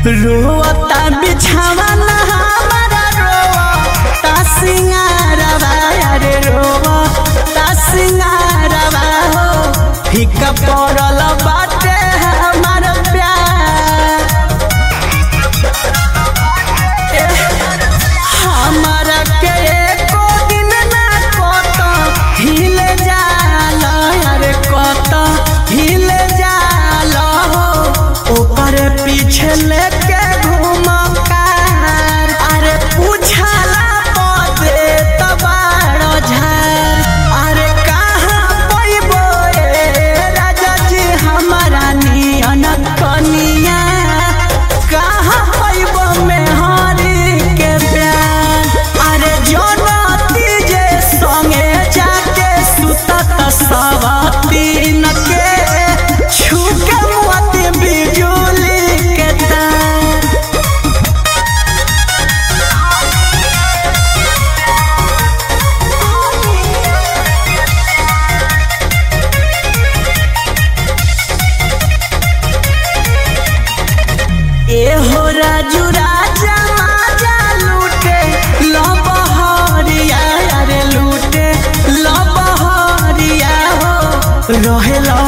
रोता बिछावना हमारा रोता सिंगारवा रे रोता सिंगारवा हो फीका पड़ल बाटे हमार प्यार हमारा के एको दिन ना कत हिल जाल अरे कत हिल जाल हो ओकर पीछे लेके घूम कार अरे पूछला पदे तबाड़ झार अरे कहाँ पैबो राजा जी हमारा नियन कनिया कहाँ पैबो मेहरी के प्यार अरे जनती जे संगे जाके सुतत सवतीन के छुके मोती बिजुली के तार एहो राजू राजा माजा लूटे लबहरिया अरे लूटे लबहरिया हो रहेला